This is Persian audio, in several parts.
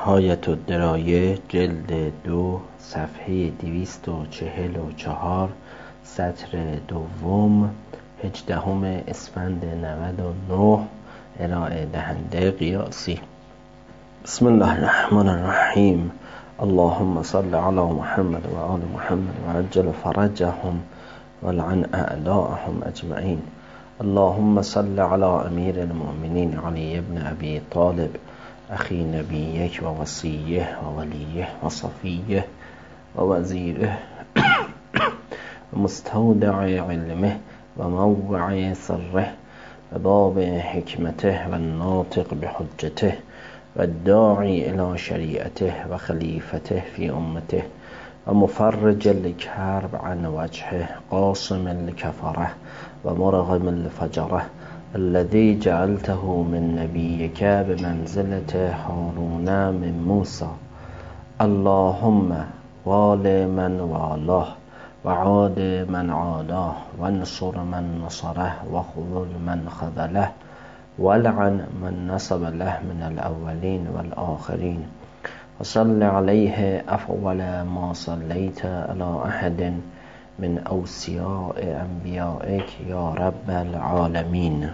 نهایت الدرایه جلد 2 صفحه 244 سطر دوم 18 اسفند 99 ارائه دهنده قیاسی. بسم الله الرحمن الرحیم. اللهم صل علی محمد و آل محمد و عجل فرجهم ولعن اعداءهم اجمعین. اللهم صل علی امیر المؤمنین علی ابن ابی طالب اخی نبیک و وصیه و ولیه و صفیه و وزیره و مستودع علمه و موضع سره و باب حکمته و ناطق بحجته و داعی الى شریعته و خلیفته فی امته و مفرج الکرب عن وجهه قاسم الکفره و مرغم الفجره الذي جعلته من نبيك بمنزلة هارون من موسى. اللهم وال من والاه وعاد من عاداه وانصر من نصره وخذل من خذله ولعن من نصب له من الأولين والآخرين. وصل عليه أفضل ما صليت على أحد من أوصياء أنبيائك يا رب العالمين.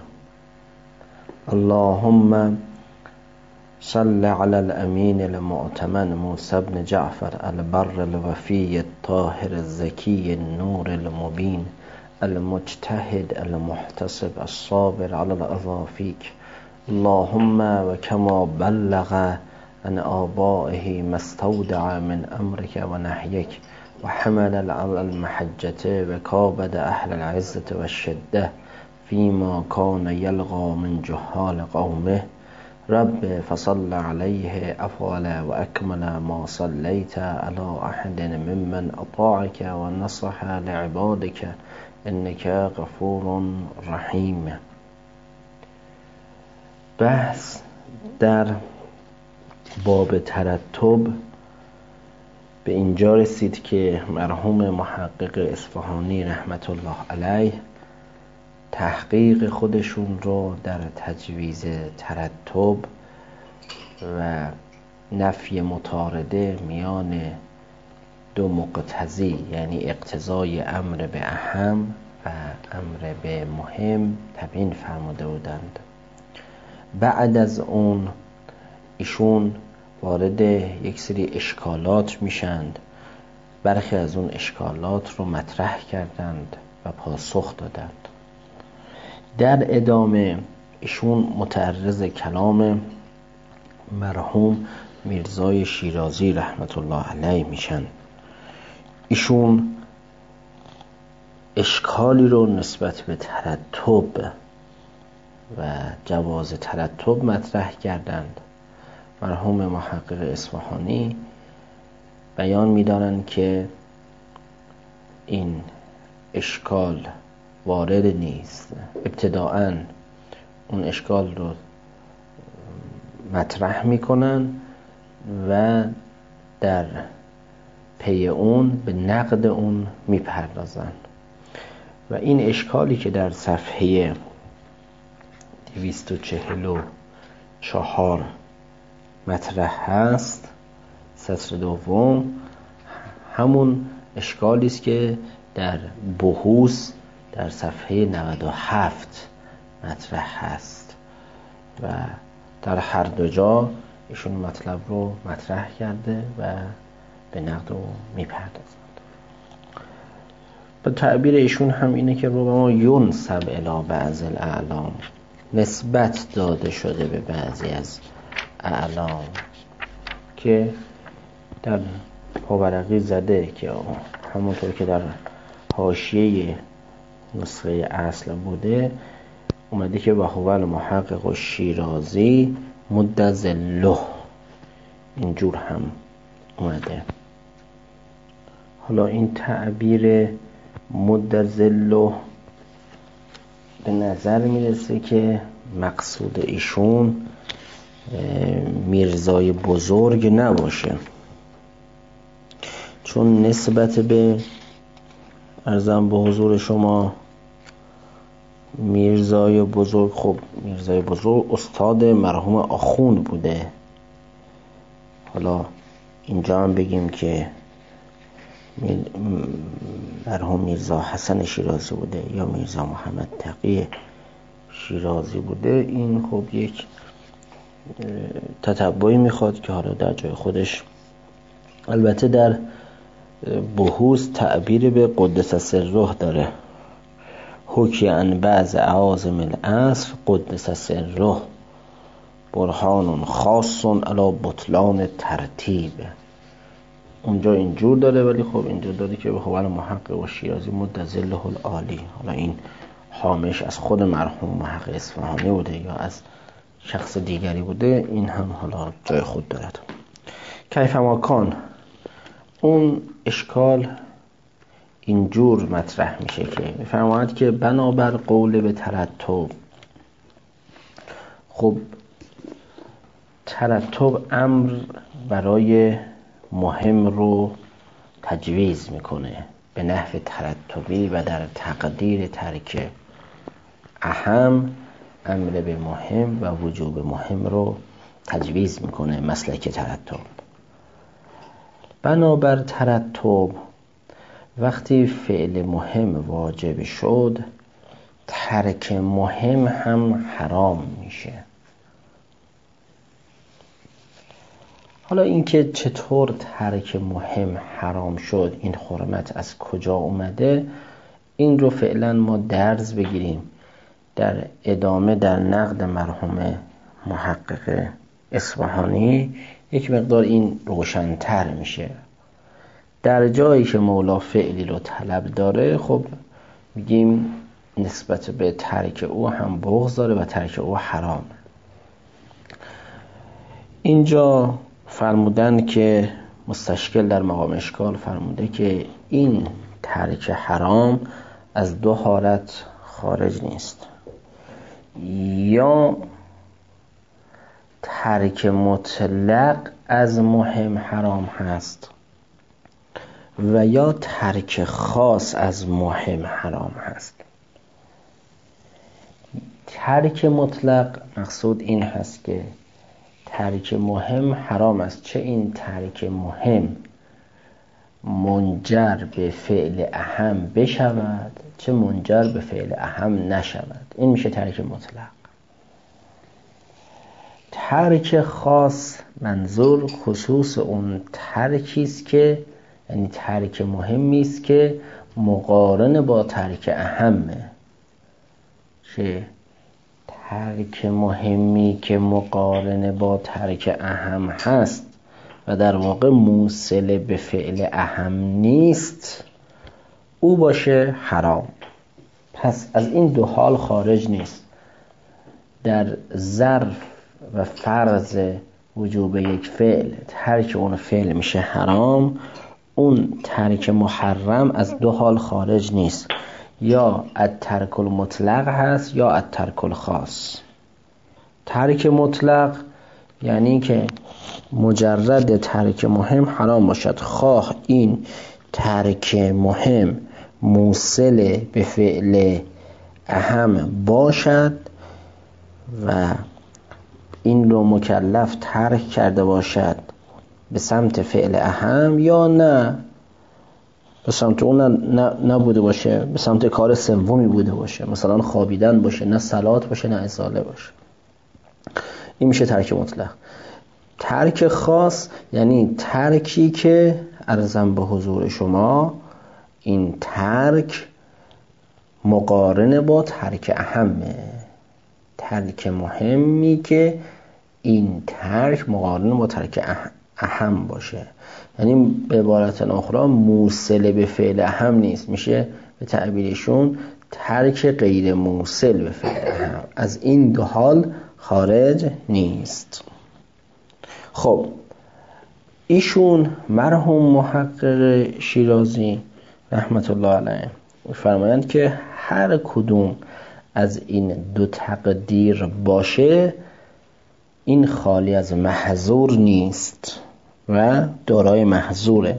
اللهم صل على الأمين المؤتمن موسى بن جعفر البر الوفي الطاهر الزكي النور المبين المجتهد المحتسب الصابر على الأذى فيك. اللهم وكما بلغ عن آبائه ما استودع من أمرك ونهيك وحمل على المحجة وكابد أهل العزة والشدة فيما كان يلغى من جهال قومه. رب فصل عليه أفضل وأكمل ما صليت على أحد ممن أطاعك ونصح لعبادك إنك غفور رحیم. بحث در باب ترتب به اینجا رسید که مرحوم محقق اصفهانی رحمت الله علیه تحقیق خودشون رو در تجویز ترتب و نفی مطارده میان دو مقتضی، یعنی اقتضای امر به اهم و امر به مهم، تبیین فرموده بودند. بعد از اون ایشون وارد یک سری اشکالات میشند. برخی از اون اشکالات رو مطرح کردند و پاسخ دادند. در ادامه ایشون متعرض کلام مرحوم میرزای شیرازی رحمت الله علیه میشن. ایشون اشکالی رو نسبت به ترتب و جواز ترتب مطرح کردند. مرحوم محقق اصفهانی بیان می‌دارند که این اشکال وارد نیست. ابتداءً اون اشکال رو مطرح میکنن و در پی اون به نقد اون میپردازن و این اشکالی که در صفحه 244 مطرح هست، سطر دوم، همون اشکالی است که در بحوث در صفحه 97 مطرح هست و در هر دو جا ایشون مطلب رو مطرح کرده و به نقد رو میپردازند. به تعبیر ایشون هم اینه که ربما ینسب الی بعض الاعلام، نسبت داده شده به بعضی از اعلام که در پاورقی زده که همونطور که در حاشیه نسخه اصل بوده اومده که وهو المحقق الشیرازی مد ظله، اینجور هم اومده. حالا این تعبیر مد ظله به نظر میرسه که مقصود ایشون میرزای بزرگ نباشه، چون نسبت به عرضم به حضور شما میرزای بزرگ، خب میرزای بزرگ استاد مرحوم آخوند بوده حالا اینجا هم بگیم که مرحوم میرزا حسن شیرازی بوده یا میرزا محمد تقی شیرازی بوده، این خب یک تتبعی میخواد که حالا در جای خودش، البته در بحوث تعبیر به قدس سره داره، حکی عن بعض اعاظم العصر قدس سره برهان خاص علی بطلان ترتیب. اونجا اینجور داره، ولی خب اینجا داره که به حوال محقق و شیرازی مد ظله العالی. حالا این حامش از خود مرحوم محقق اصفهانی بوده یا از شخص دیگری بوده، این هم حالا جای خود دارد. کیفما کان، اون اشکال اینجور مطرح میشه که میفرماید که بنابر قول به ترتب، خب ترتب امر برای مهم رو تجویز میکنه به نحو ترتبی و در تقدیر ترک اهم امر به مهم و وجوب مهم رو تجویز میکنه مسلک ترتب. بنابر ترتب وقتی فعل مهم واجب شد، ترک مهم هم حرام میشه. حالا اینکه چطور ترک مهم حرام شد، این حرمت از کجا اومده، این رو فعلا ما درز بگیریم. در ادامه در نقد مرحوم محقق اصفهانی یک مقدار این روشن‌تر میشه. در جایی که مولا فعلی رو طلب داره، خب میگیم نسبت به ترک او هم بغض داره و ترک او حرام. اینجا فرمودن که مستشکل در مقام اشکال فرموده که این ترک حرام از دو حالت خارج نیست، یا ترک مطلق از مهم حرام هست و یا ترک خاص از مهم حرام هست. ترک مطلق مقصود این هست که ترک مهم حرام است، چه این ترک مهم منجر به فعل اهم بشود چه منجر به فعل اهم نشود، این میشه ترک مطلق. ترک خاص منظور خصوص اون ترکی است که، یعنی ترک مهمی است که مقارن با ترک اهمه. چه ترک مهمی که مقارن با ترک اهم هست و در واقع موصل به فعل اهم نیست، او باشه حرام. پس از این دو حال خارج نیست. در ظرف و فرض وجوب یک فعل ترک اون فعل میشه حرام، اون ترک محرم از دو حال خارج نیست، یا الترک المطلق هست یا الترک الخاص. ترک مطلق یعنی که مجرد ترک مهم حرام باشد، خواه این ترک مهم موصل به فعل اهم باشد و این رو مکلف ترک کرده باشد به سمت فعل اهم، یا نه به سمت اون نبوده باشه، به سمت کار سومی بوده باشه، مثلا خوابیدن باشه، نه صلات باشه نه اصاله باشه. این میشه ترک مطلق. ترک خاص یعنی ترکی که عرضم به حضور شما این ترک مقارن با ترک اهمه، ترک مهمی که این ترک مقارن با ترک اهم باشه، یعنی به عبارت اخرى موصل به فعل اهم نیست، میشه به تعبیرشون ترک غیر موصل به فعل اهم، از این دو حال خارج نیست. خب ایشون مرحوم محقق شیرازی رحمت الله علیه فرمایند که هر کدوم از این دو تقدیر باشه این خالی از محظور نیست و دارای محظوره.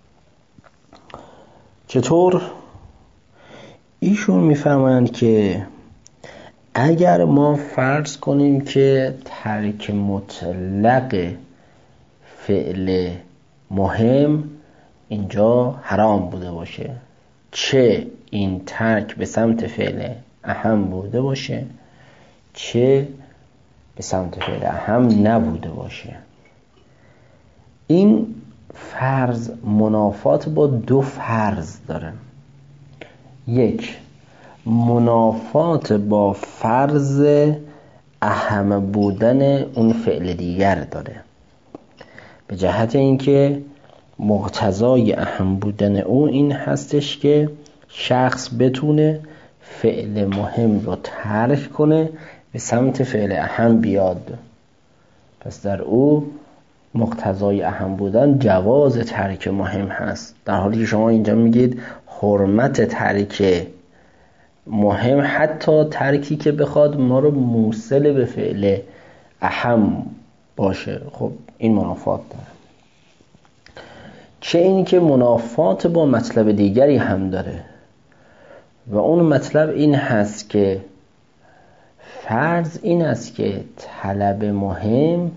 چطور؟ ایشون میفرمایند که اگر ما فرض کنیم که ترک مطلق فعل مهم اینجا حرام بوده باشه، چه این ترک به سمت فعل اهم بوده باشه چه به سمت فعل اهم نبوده باشه. این فرض منافات با دو فرض داره. یک، منافات با فرض اهم بودن اون فعل دیگر داره، به جهت اینکه مقتضای اهم بودن او این هستش که شخص بتونه فعل مهم رو ترک کنه به سمت فعل اهم بیاد. پس در او مقتضای اهم بودن جواز ترک مهم هست، در حالی که شما اینجا میگید حرمت ترک مهم، حتی ترکی که بخواد ما رو موصل به فعل اهم باشه. خب این منافات داره. چه این که منافات با مطلب دیگری هم داره و اون مطلب این هست که فرض این است که طلب مهم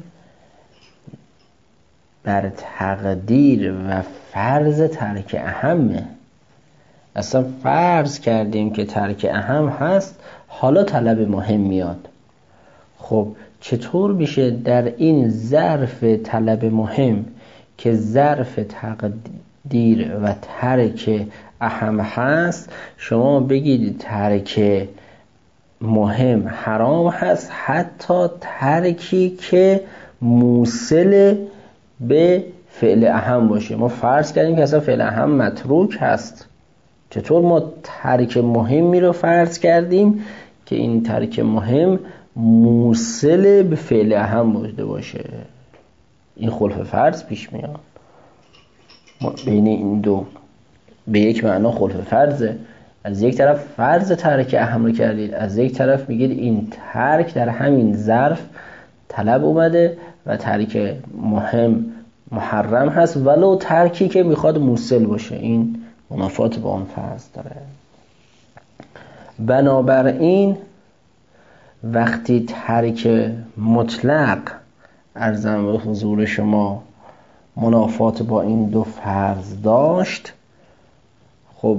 بر تقدیر و فرض ترک اهمه. اصلا فرض کردیم که ترک اهم هست، حالا طلب مهم میاد. خب چطور میشه در این ظرف طلب مهم که ظرف تقدیر و ترک اهم هست شما بگید ترک مهم حرام هست، حتی ترکی که موصل به فعل اهم باشه؟ ما فرض کردیم که اصلا فعل اهم متروک هست، چطور ما ترک مهمی رو فرض کردیم که این ترک مهم موصل به فعل اهم بوده باشه؟ این خلف فرض پیش میاد. بین این دو به یک معنا خلف فرضه. از یک طرف فرض ترک اهم رو کردید، از یک طرف میگید این ترک در همین ظرف طلب اومده و ترک مهم محرم هست، ولو ترکی که میخواد موصل باشه. این منافات با اون فرض داره. بنابراین وقتی ترک مطلق عرضم به حضور شما منافات با این دو فرض داشت، خب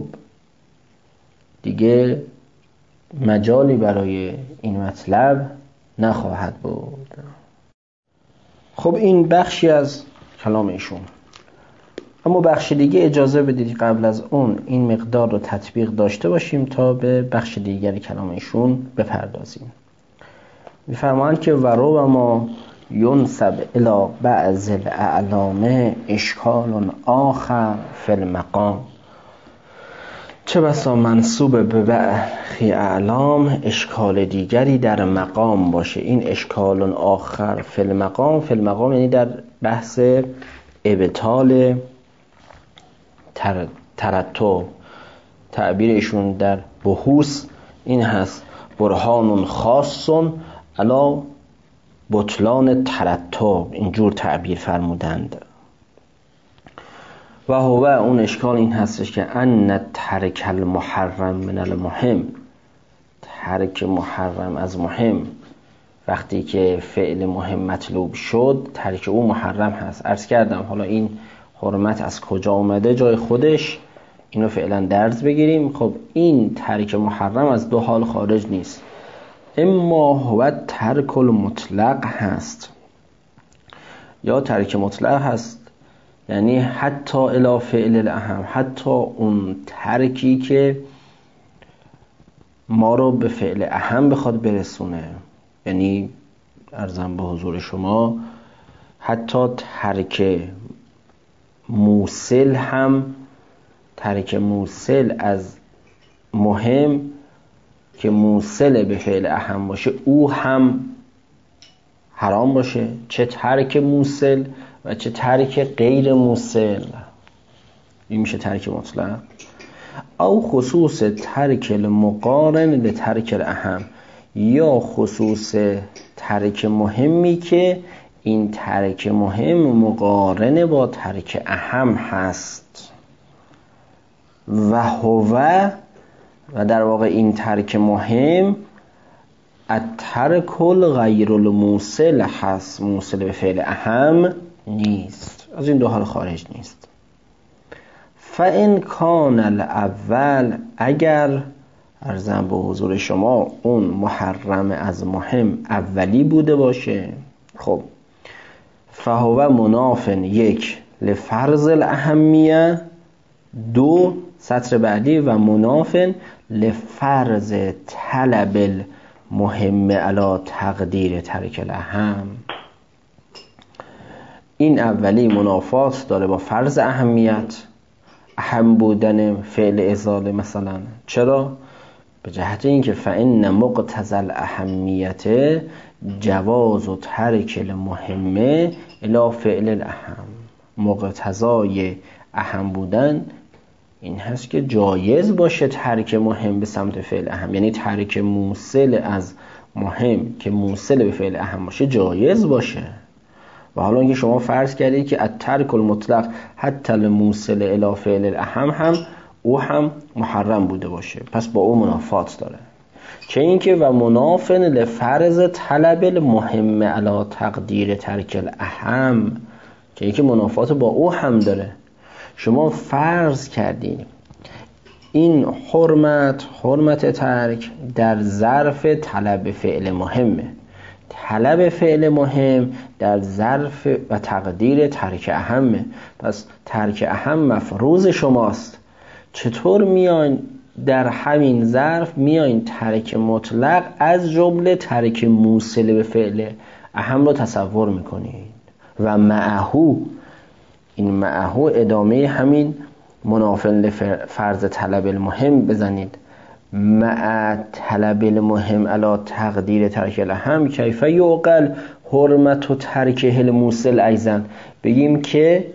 دیگه مجالی برای این مطلب نخواهد بود. خب این بخشی از کلام ایشون. اما بخش دیگه اجازه بدید قبل از اون این مقدار رو تطبیق داشته باشیم تا به بخش دیگر کلام ایشون بپردازیم. می‌فرمایند که ورو ما ینسب الی بعض الاعلام اشکال آخر فی المقام. چه بسا منسوب به برخی اعلام اشکال دیگری در مقام باشه. این اشکال آخر فی المقام، فی المقام یعنی در بحث ابطال ترتب. تعبیر ایشون در بحوث این هست برهان خاص علی بطلان ترتب، اینجور تعبیر فرمودند. و هو اون اشکال این هستش که ان ترک المحرم من المهم، ترک محرم از مهم، وقتی که فعل مهم مطلوب شد ترک او محرم هست. عرض کردم حالا این حرمت از کجا اومده جای خودش، اینو فعلا درز بگیریم. خب این ترک محرم از دو حال خارج نیست. اما هو ترک المطلق هست، یا ترک مطلق هست، یعنی حتی الی فعل الاهم، حتی اون ترکی که ما رو به فعل اهم بخواد برسونه. یعنی عرضم به حضور شما حتی ترک موصل هم، ترک موصل از مهم که موصل به فعل اهم باشه او هم حرام باشه. چه ترک موصل و چه ترک غیر موصل. این میشه ترک مطلق. او خصوص ترک المقارن لترک الاهم، یا خصوص ترک مهمی که این ترک مهم مقارن با ترک اهم هست. و هو، و در واقع این ترک مهم الترک غیر الموصل هست، موصل به فعل اهم نیست، از این دو حال خارج نیست. فإن کان الاول، اگر عرضم به حضور شما اون محرم از مهم اولی بوده باشه، خب فهو منافن یک لفرض الاهمیه، دو سطر بعدی و منافن لفرض طلب المهم علی تقدیر ترک الاهم. این اولی منافات داره با فرض اهمیت، اهم بودن فعل ازاله مثلا. چرا؟ به جهت اینکه فإن مقتضی الاهمیت جواز و ترک المهمه الی فعل الاهم. مقتضای اهم بودن این هست که جایز باشه ترک مهم به سمت فعل اهم، یعنی ترک موصل از مهم که موصل به فعل اهم باشه جایز باشه. و حالا اینکه شما فرض کردید که الترک المطلق حتی الموصل الی فعل الاهم هم او هم محرم بوده باشه، پس با او منافات داره. چه اینکه و منافن لفرض طلب المهم علی تقدیر ترک الاهم، که اینکه منافات با او هم داره. شما فرض کردید این حرمت ترک در ظرف طلب فعل مهمه، طلب فعل مهم در ظرف و تقدیر ترک اهمه، پس ترک اهم مفروض شماست. چطور میان در همین ظرف میان ترک مطلق از جمله ترک موصل به فعل اهم رو تصور میکنید؟ و معهو، این معهو ادامه همین منافن فرض طلب المهم بزنید، مع طلب المهم علی تقدیر ترک الاهم کیف یعقل حرمت و ترک الموصل ایضا. بگیم که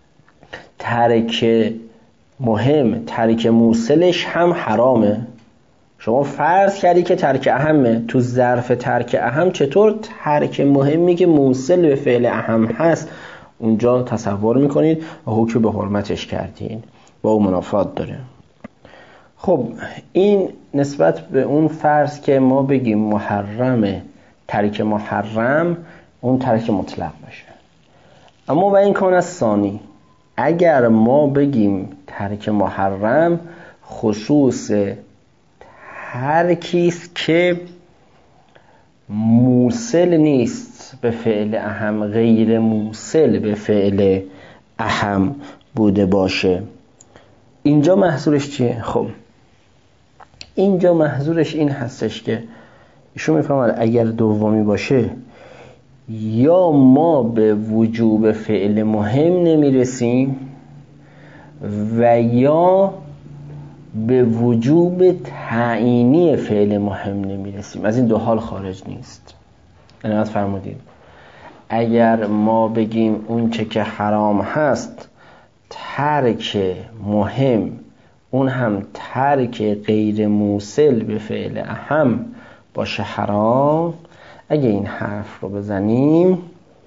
ترک مهم ترک موصلش هم حرامه. شما فرض کردی که ترک اهمه، تو ظرف ترک اهم چطور ترک مهمی که موصل به فعل اهم هست اونجا تصور میکنید و حکم به حرمتش کردین، با اون منافات داره. خب این نسبت به اون فرض که ما بگیم محرمه، ترک محرم اون ترک مطلق باشه. اما و این کان از ثانی، اگر ما بگیم ترک محرم خصوص ترکیست که موصل نیست به فعل اهم، غیر موصل به فعل اهم بوده باشه، اینجا محظورش چیه؟ خب اینجا محظورش این هستش که ایشون میفهمن اگر دومی باشه یا ما به وجوب فعل مهم نمیرسیم و یا به وجوب تعیینی فعل مهم نمیرسیم. از این دو حال خارج نیست. عنایت فرمودید. اگر ما بگیم اون چه که حرام هست ترک مهم، اون هم ترک غیر موصل به فعل اهم باشه حرام، اگه این حرف رو بزنیم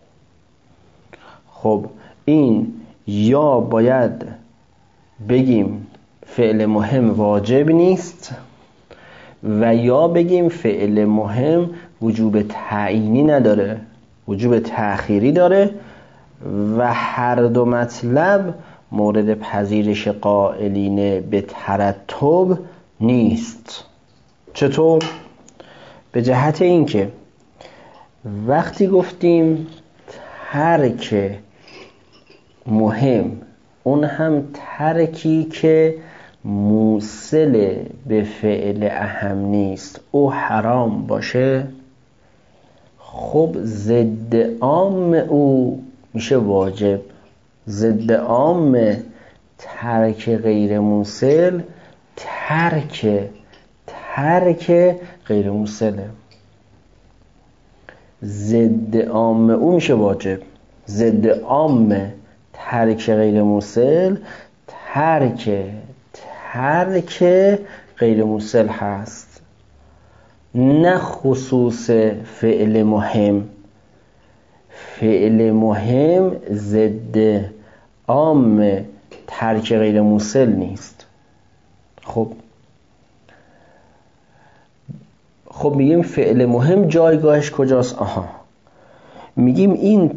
خب این یا باید بگیم فعل مهم واجب نیست و یا بگیم فعل مهم وجوب تعیینی نداره، وجوب تأخیری داره و هر دو مطلب مورد پذیرش قائلین به ترتب نیست. چطور؟ به جهت اینکه وقتی گفتیم ترک مهم، اون هم ترکی که موصل به فعل اهم نیست، او حرام باشه، خب ضد عام او میشه واجب. ضد عام ترک غیر موصل ترک غیر موصله، ضد عام او میشه واجب. ضد عام ترک غیر موصل ترک غیر موصل هست، نه خصوص فعل مهم. فعل مهم ضد عام ترک غیر موصل نیست. خب میگیم فعل مهم جایگاهش کجاست؟ میگیم این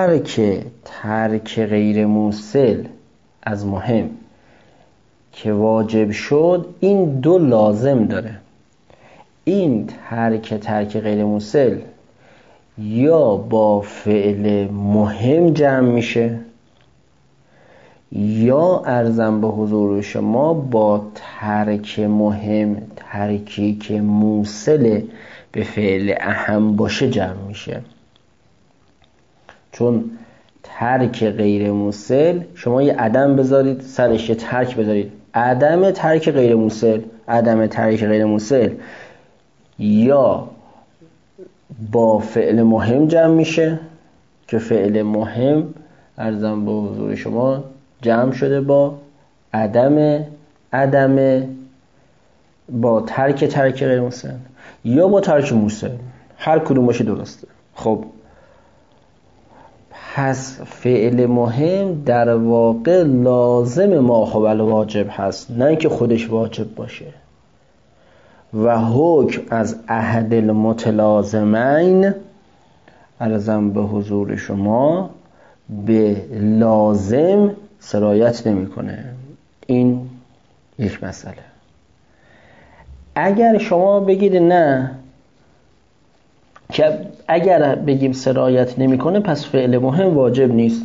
ترک غیر موصل از مهم که واجب شد، این دو لازم داره. این ترک غیر موصل یا با فعل مهم جمع میشه یا عرضم به حضور شما با ترک مهم، ترکی که موصل به فعل اهم باشه جمع میشه. چون ترک غیر موصل شما یه عدم بذارید سرش یه ترک بذارید، عدم ترک غیر موصل یا با فعل مهم جمع میشه که فعل مهم عرضم به حضور شما جمع شده با عدم با ترک غیر موصل یا با ترک موصل، هر کدوم باشه درسته. خب پس فعل مهم در واقع لازم ماخوذ الواجب هست، نه اینکه خودش واجب باشه. و حکم از احد المتلازمین عرضم به حضور شما به لازم سرایت نمیکنه. این یک مسئله. اگر شما بگید نه، که اگر بگیم سرایت نمیکنه پس فعل مهم واجب نیست،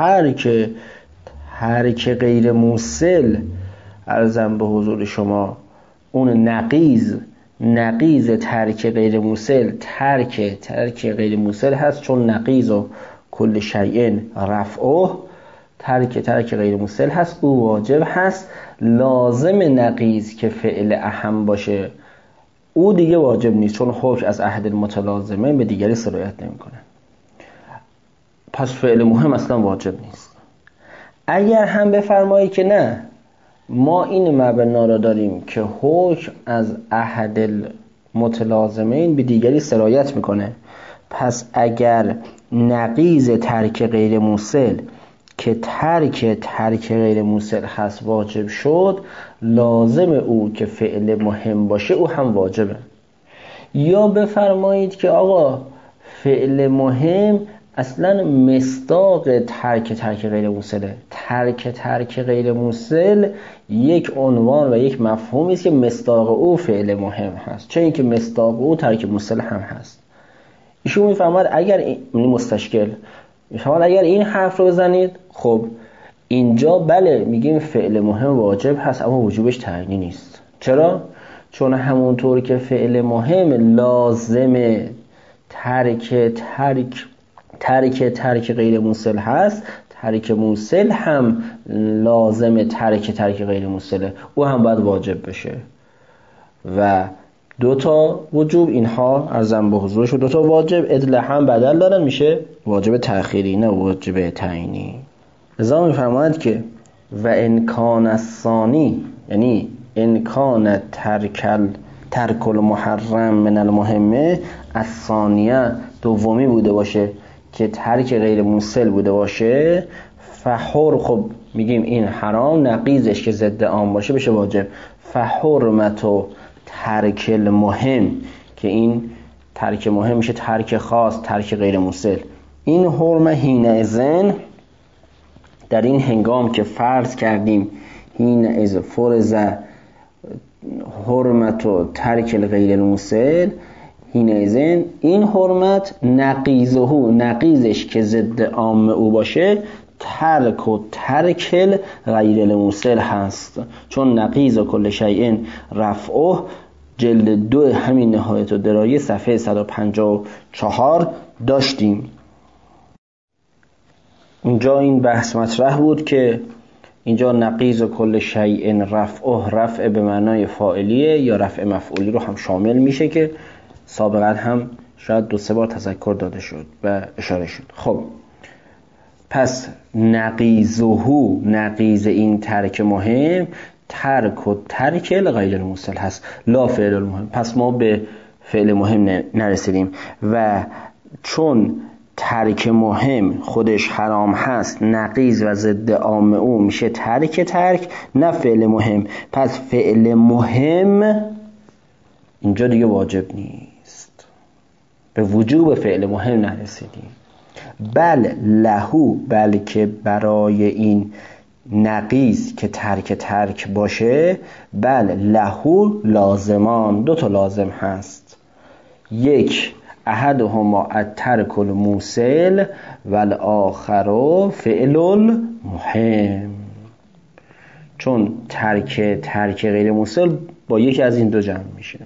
ترک غیر موصل عرضم به حضور شما اون نقیض ترک غیر موصل ترک غیر موصل هست، چون نقیض و کل شیء رفعه ترک غیر موصل هست، او واجب هست. لازم نقیض که فعل اهم باشه او دیگه واجب نیست، چون حکم از احد المتلازمین به دیگری سرایت نمیکنه. پس فعل مهم اصلا واجب نیست. اگر هم بفرمایی که نه، ما این مبنا را داریم که حکم از احد المتلازمین به دیگری سرایت میکنه، پس اگر نقیض ترک غیر موصل که ترک غیر موصل هست واجب شد، لازم او که فعل مهم باشه او هم واجبه. یا بفرمایید که آقا فعل مهم اصلا مصداق ترک غیر موصله. ترک غیر موصل یک عنوان و یک مفهومی است که مصداق او فعل مهم هست، چه اینکه مصداق او ترک موصل هم هست. ایشون میفهمد اگر مستشکل میفهمد اگر این حرف رو بزنید، خب اینجا بله میگیم فعل مهم واجب هست اما وجوبش تعیینی نیست. چرا؟ چون همونطور که فعل مهم لازم ترک غیر موصل هست، ترک موصل هم لازم ترک غیر موصله، او هم باید واجب بشه. و دوتا وجوب اینها ارزم به حضورش، دوتا واجب ادله هم بدل دارن، میشه واجب تأخیری نه واجب تعیینی. لذا میفرماید که و انکان الثانی، یعنی انکان ترک المحرم من المهمه الثانیه، دومی بوده باشه که ترک غیر موصل بوده باشه، فحر، خب میگیم این حرام، نقیضش که ضد عام باشه بشه واجب. فحرمت و ترک المهم، که این ترک مهم میشه ترک خاص، ترک غیر موصل. این حرمه حینئذ، در این هنگام که فرض کردیم حینئذ فرض حرمت و ترک غیر موصل، حینئذ این حرمت نقیضش که ضد عام او باشه ترک غیر الموصل هست، چون نقیض کل شیء رفعه جلد 2 همین نهایت الدرایه صفحه 154 داشتیم. اونجا این بحث مطرح بود که اینجا نقیض کل شیء رفعه، رفع به معنای فاعلیه یا رفع مفعولی رو هم شامل میشه که سابقا هم شاید 2-3 بار تذکر داده شد و اشاره شد. خب پس نقیض این ترک مهم ترک غیر موصل هست، لا فعل المهم. پس ما به فعل مهم نرسیدیم و چون ترک مهم خودش حرام هست، نقیض و ضد عام او میشه ترک نه فعل مهم، پس فعل مهم اینجا دیگه واجب نیست، به وجوب فعل مهم نرسیدیم. بل لهو، بلکه برای این نقیض که ترک باشه، بل لهو لازمان، دو تا لازم هست. یک، احدهما الترک الموصل و الاخر فعل المهم. چون ترک غیر موصل با یکی از این دو جمع میشه،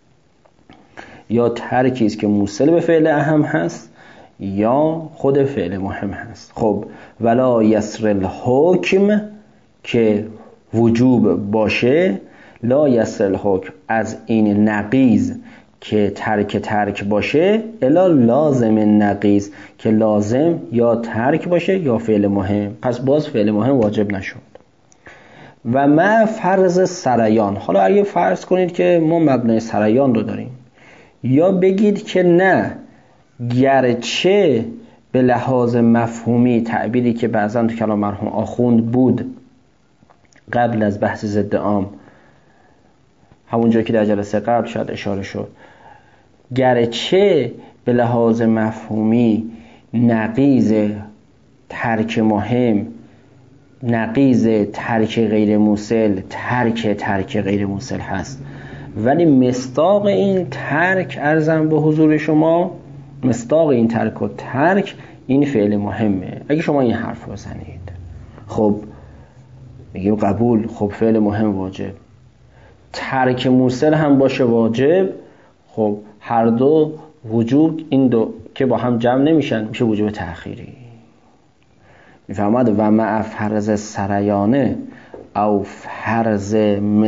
یا ترکی است که موصل به فعل اهم هست یا خود فعل مهم هست. خب ولا یسر الحکم که وجوب باشه، لا یسر الحکم از این نقیض که ترک باشه، الا لازم نقیض که لازم یا ترک باشه یا فعل مهم، پس باز فعل مهم واجب نشد. و ما فرض سریان، حالا اگه فرض کنید که ما مبنای سریان رو داریم، یا بگید که نه، گرچه به لحاظ مفهومی، تعبیری که بعضا تو کلام مرحوم آخوند بود قبل از بحث ضد عام، همون جایی که در جلسه قبل شاید اشاره شد، گرچه به لحاظ مفهومی نقیض ترک مهم، نقیض ترک غیر موصل، ترک غیر موصل هست، ولی مصداق این ترک، عرضم به حضور شما، مصداق این ترک و ترک این فعل مهمه. اگه شما این حرف بزنید، خب میگیم قبول، خب فعل مهم واجب، ترک موصل هم باشه واجب، خب هر دو وجوب، این دو که با هم جمع نمیشن، میشه وجوب تأخیری. میفهمد؟ و مع فرض سریانه او فرض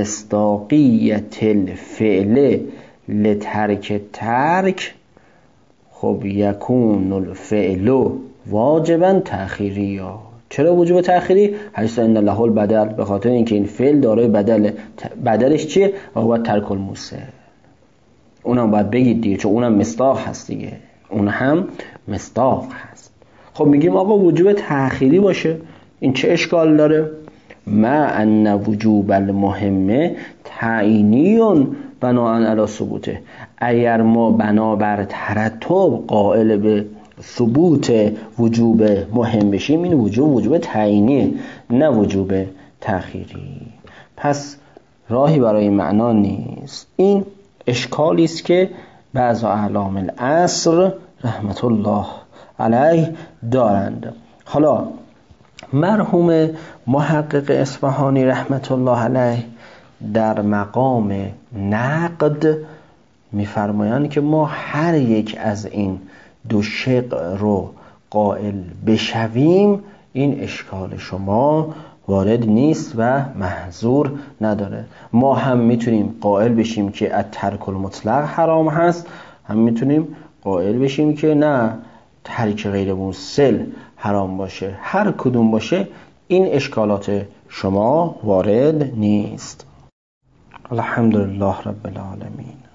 مصداقیت الفعل لترک ترک، خب یکون الفعل واجبا تأخیری. چرا وجوب تأخیری؟ حیث ان له البدل، به خاطر اینکه این فعل دارای بدلش چیه؟ و ترک الموصل. اونم باید بگید دیگه، چون اونم مصداق هست دیگه، اون هم مصداق هست. خب میگیم آقا وجوب تأخیری باشه، این چه اشکال داره؟ ما ان وجوب المهم تعیینی بناء علی ثبوته، اگر ما بنابر ترتب قائل به ثبوت وجوب مهم بشیم، این وجوب تعیینی، نه وجوب تأخیری. پس راهی برای معنا نیست. این اشکالی است که بعض اعلام العصر رحمت الله علیه دارند. حالا مرحوم محقق اصفهانی رحمت الله علیه در مقام نقد میفرمایند که ما هر یک از این دو شق رو قائل بشویم، این اشکال شما وارد نیست و محظور نداره. ما هم میتونیم قائل بشیم که الترک المطلق حرام هست، هم میتونیم قائل بشیم که نه، ترک غیر موصل حرام باشه. هر کدوم باشه این اشکالات شما وارد نیست. الحمدلله رب العالمین.